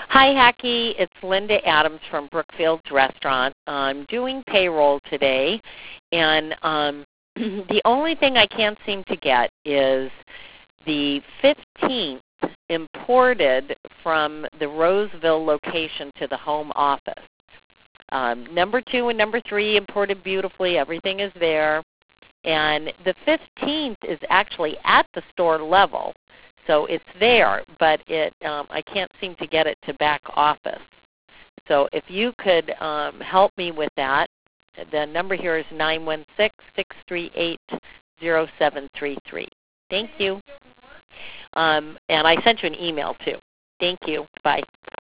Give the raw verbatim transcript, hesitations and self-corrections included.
Hi, Hacky. It's Linda Adams from Brookfield's Restaurant. I'm doing payroll today, and um, the only thing I can't seem to get is the fifteenth imported from the Roseville location to the home office. Um, number two and number three imported beautifully. Everything is there. And the fifteenth is actually at the store level. So it's there, but it um, I can't seem to get it to back office. So if you could um, help me with that, the number here is nine one six, six three eight, zero seven three three. Thank you. Um, and I sent you an email too. Thank you. Bye.